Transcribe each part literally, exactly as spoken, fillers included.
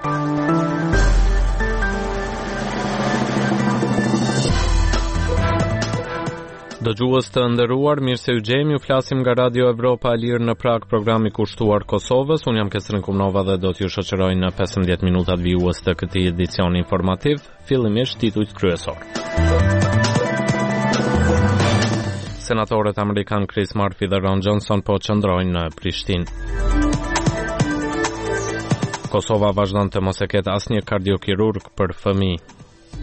Dëgjues të nderuar, mirë se u gjejmë, ju flasim nga Radio Evropa e Lirë në Prag, programi kushtuar Kosovës. Unë jam Kesrin Kumnova dhe do t'ju shoqëroj në pesëmbëdhjetë minutat vijues të këtij edicioni informativ. Fillimisht titujt kryesor. Senatorët amerikan Chris Murphy dhe Ron Johnson po qëndrojnë në Prishtinë. Kosova vazhdon të mos e ketë asnjë kardiokirurg për fëmijë.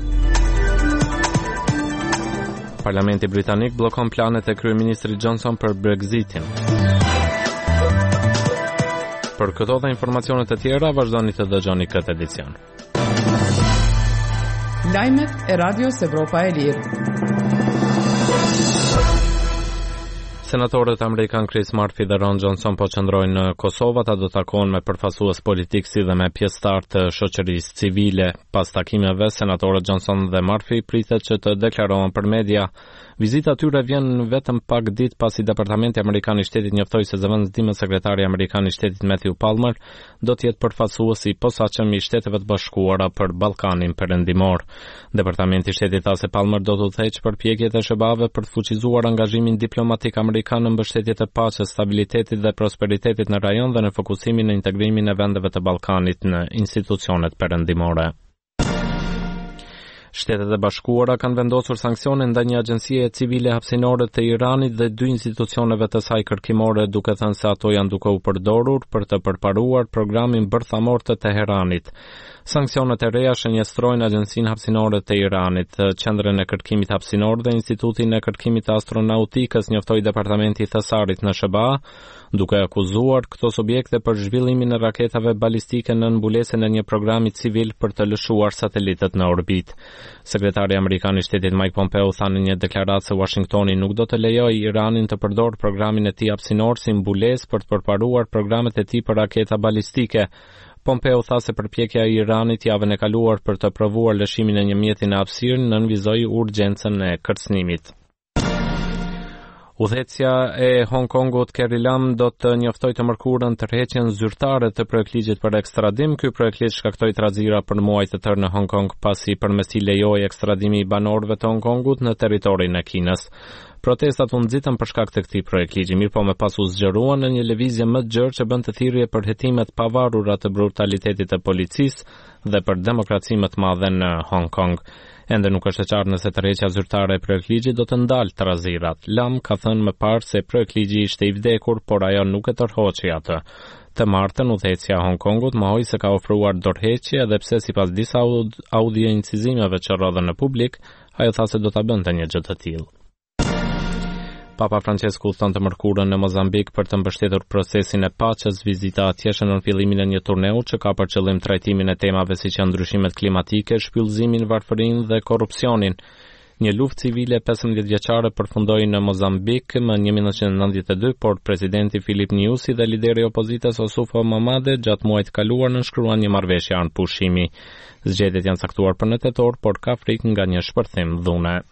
Parlamenti britanik bllokon planet e kryeministrit Johnson për Brexitin. Për këto dhe informacionet e tjera, vazhdoni të dëgjoni këtë edicion. Lajmet e Radios Evropa e Lirë. Senatorët amerikan Chris Murphy dhe Ron Johnson po qëndrojnë në Kosovë, ata do të takohen me përfaqësues politik si dhe me pjesëtar të shoqërisë civile. Pas takimeve, senatorët Johnson dhe Murphy pritet që të deklarohen për media. Vizita tyre vjen vetëm pak ditë pasi Departamenti Amerikan i Shtetit njoftoi se zëvendësdimës sekretari amerikan i Shtetit Matthew Palmer do të jetë përfaqësues i posaçëm i Shteteve të Bashkuara për Ballkanin Perëndimor. Departamenti i Shtetit tha se Palmer do të udhëheqë përpjekjet e SHBA-ve për të fuqizuar angazhimin diplomatik amerikan në mbështetjet e paqes, stabilitetit dhe prosperitetit në rajon dhe në fokusimin në integrimin e vendeve të Ballkanit në institucionet perëndimore. Shtetet e Bashkuara kanë vendosur sanksione ndaj një agjencie civile hapësinore të Iranit dhe dy institucioneve të saj kërkimore, duke thënë se ato janë duke u përdorur për të përparuar programin bërthamor të Teheranit. Sanksionet e reja shënjestrojnë agjencinë hapësinore të Iranit, qendrën e kërkimit hapësinor dhe Institutin e kërkimit të astronautikës, njoftoi Departamenti i Thesarit në SHBA, duke akuzuar këto subjekte për zhvillimin e raketave balistike në mbulesën e një programi civil për të lëshuar satelitët në orbit. Sekretari amerikan i Shtetit Mike Pompeo tha në një deklaratë se Washingtoni nuk do të lejojë Iranin të përdorë programin e tij hapësinor si mbulesë për të përparuar programet e tij për raketa balistike. Pompeo tha se përpjekja e Iranit javën e kaluar për të provuar lëshimin e një mjeti në hapësirë nënvizoi urgjencën e kërcënimit. Udhëheqësja e Hong Kongut Carrie Lam do të njoftojë të mërkurën tërheqjen zyrtare të projektligjit për ekstradim. Ky projektligj shkaktoi trazira për muaj të tërë në Hong Kong pasi përmes tij lejoi ekstradimi i banorëve të Hong Kongut në territorin e Kinës. Protestat u nxitën për shkak të këtij projektligji, mirë po më pas u zgjeruan në një lëvizje më të gjerë që bën të thirrje për hetimet pavarura të brutalitetit të policisë dhe për demokraci më të madhe në Hong Kong. Ende nuk është e qartë nëse tërheqja zyrtare e projektligjit do të ndalë trazirat. Lam ka thënë më parë se projektligji ishte i vdekur, por ajo nuk e tërhoqi atë. Të martën, udhëheqësja e Hong Kongut mohoi se ka ofruar dorëheqje, edhe pse sipas disa audiencizimeve që rrodhen në publik, ajo tha se do ta bënte një gjë të tillë. Papa Francesku thon të mërkurën në Mozambik për të mbështetur procesin e paqes. Vizita atje shënon fillimin e një turneu që ka për qëllim trajtimin e temave siç janë ndryshimet klimatike, shpyllëzimin, varfërinë dhe korrupsionin. Një luftë civile pesëmbëdhjetë vjeçare përfundoi në Mozambik më një mijë nëntëqind e nëntëdhjetë e dy, por presidenti Filip Nyusi dhe lideri i opozitës Osufo Mamade gjatë muajit kaluar nënshkruan një marrëveshje anë pushimi. Zgjedhjet janë caktuar për në tetor, por ka frikë nga një shpërthim dhune.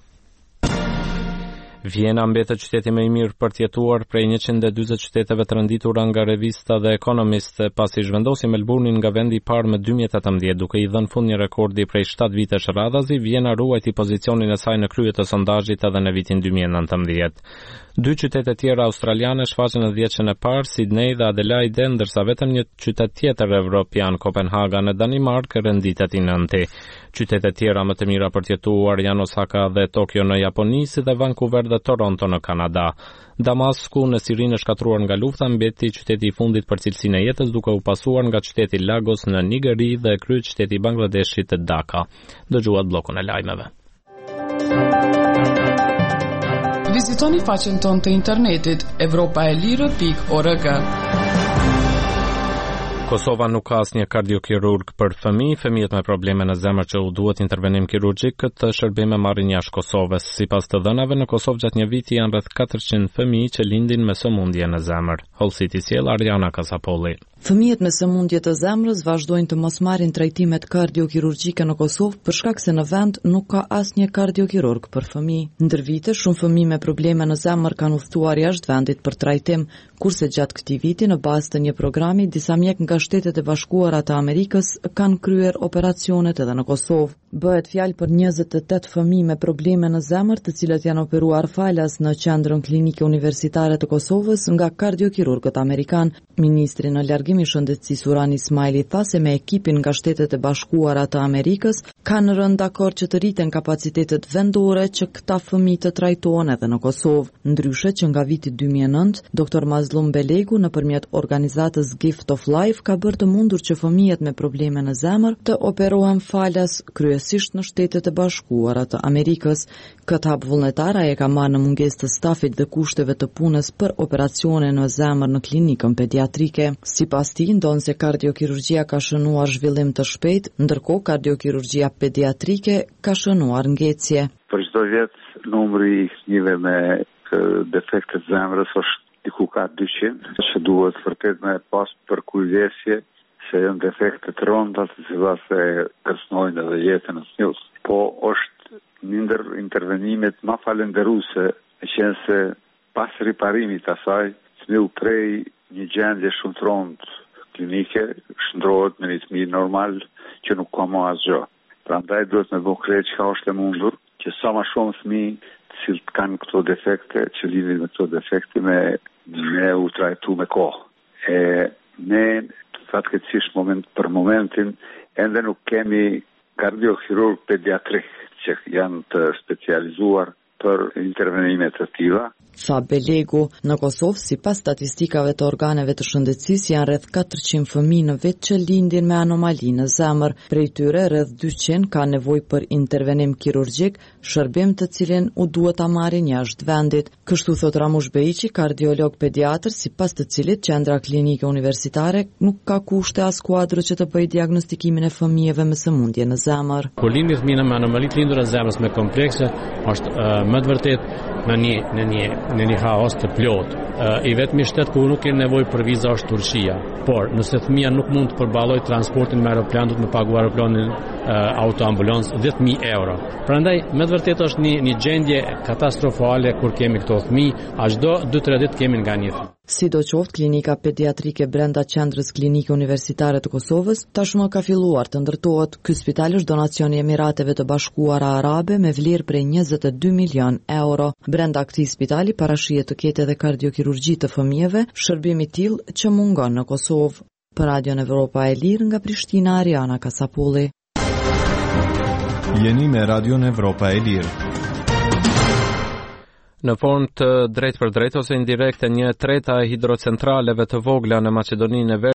Vjena mbetet qyteti më i mirë për të jetuar prej njëqind e dyzet qyteteve të rënditura nga revista The Economist, pasi zhvendosi Melbourne nga vendi i parë më dy mijë e tetëmbëdhjetë, duke i dhënë fund një rekordi prej shtatë vitesh radhazi. Vjena ruajti pozicionin e saj në krye të sondazhit edhe në vitin dy mijë e nëntëmbëdhjetë. Dy qytete tjera australiane shfaqen në dhjetëshën e parë, Sydney dhe Adelaide, ndërsa vetëm një qytet tjetër evropian, Kopenhaga në Danimark, renditet i nënti. Qytetet tjera më të mira për të jetuar janë Osaka dhe Tokyo në Japoni, si dhe Vancouver dhe Toronto në Kanada. Damasku në Sirinë është shkatruar nga lufta, mbeti qyteti i fundit për cilësinë e jetës, duke u pasuar nga qyteti Lagos në Nigeri dhe kryeqyteti i Bangladeshit Dhaka. Dëgjuat bllokun e lajmeve. Vizitoni faqen tonë të internetit evropa e lirë pikë org. Kosova nuk ka asnjë kardiokirurg për fëmijë. Fëmijët me probleme në zemër që u duhet intervenim kirurgjik, këtë shërbime marrin jashtë Kosovës. Sipas të dhënave, në Kosovë gjatë një viti janë rreth katërqind fëmijë që lindin me sëmundje në zemër. Holsiti sjell Ariana Kasapolli. Fëmijët me sëmundje të zemrës vazhdojnë të mos marrin trajtimet kardiokirurgjike në Kosovë për shkak se në vend nuk ka asnjë kardiokirurg për fëmijë. Ndër vite, shumë fëmijë me probleme në zemër kanë udhëtuar jashtë vendit për trajtim, kurse gjatë këtij viti në bazë të një programi disa mjek nga nga Shtetet e Bashkuara të Amerikës kanë kryer operacionet edhe në Kosovë. Bëhet fjalë për njëzet e tetë fëmijë me probleme në zemër, të cilët janë operuar falas në qendrën klinike universitare të Kosovës nga kardiokirurgët amerikan. Ministri në largim i shëndetësisë Suran Ismaili tha se me ekipin nga Shtetet e Bashkuara të Amerikës kanë rënë dakord që të rriten kapacitetet vendore që këta fëmijë të trajtohen edhe në Kosovë. Ndryshe që nga viti dy mijë e nëntë, doktor Mazlum Belegu nëpërmjet organizatës Gift of Life ka bërë të mundur që fëmijët me probleme në zemër të operohen falas kryesisht në Shtetet e Bashkuara të Amerikës. Këtë hap vullnetar ai e ka marrë në mungesë të stafit dhe kushteve të punës për operacione në zemër në klinikën pediatrike. Sipas tij, ndonë se kardiokirurgjia ka shënuar zhvillim të shpejtë, ndërkohë kardiokirurgjia pediatrike ka shënuar ngecje. Për çdo vjet numri i fëmijëve me defekte të zemrës është diku ka dyqind, që duhet vërtet me pas për kujdesje se janë defekte të rënda të cilat e kërcënojnë edhe jetën e fëmijës. Po është një ndër intervenimet më falënderuese, e qenë se pas riparimit të asaj, fëmiu prej një gjendje shumë të rëndë klinike shndrohet me një fëmijë normal që nuk ka më asgjë. Prandaj duhet me bëu krejt çka është e mundur që sa më shumë fëmijë të cilët kanë këto defekte, që lidhin me këto defekte me me u trajtu me kohë. E ne fatkeqësisht moment për momentin ende nuk kemi kardiokirurg pediatrik që janë të specializuar për intervenime të tilla. Tha Belegu, në Kosovë, sipas statistikave të organeve të shëndetësisë, janë rreth katërqind fëmijë në vit që lindin me anomali në zemër. Prej tyre rreth dyqind ka nevojë për intervenim kirurgjik, shërbim të cilin u duhet ta marrin jashtë vendit. Kështu thot Ramush Behiqi, kardiolog pediatër, sipas të cilit qendra klinike universitare nuk ka kushte as kuadro që të bëjë diagnostikimin e fëmijëve me sëmundje në zemër. Kur lindi fëmia me anomali të lindura zemrës me komplekse, është uh, më të vërtet në një në një në një haos të plot. Uh, I vetmi shtet ku nuk ka nevojë për viza është Turqia. Por nëse fëmia nuk mund të përballojë transportin me aeroplan, duhet të paguajë aeroplanin uh, autoambulancë dhjetë mijë euro. Prandaj me të vërtetë është një një gjendje katastrofale kur kemi këto fëmijë, a çdo dy tre ditë kemi nga një fëmijë. Sidoqoftë, klinika pediatrike brenda qendrës klinike universitare të Kosovës tashmë ka filluar të ndërtohet. Ky spital është donacion i Emirateve të Bashkuara Arabe me vlerë prej njëzet e dy milion euro. Brenda këtij spitali parashihet të ketë edhe kardiokirurgji të fëmijëve, shërbim i tillë që mungon në Kosovë. Për Radion Evropa e Lirë nga Prishtina, Ariana Kasapulli. Jeni me Radion Evropa e Lirë. Në formë të drejt për drejt ose indirekte, një treta e hidrocentraleve të vogla në Maqedoninë e Veriut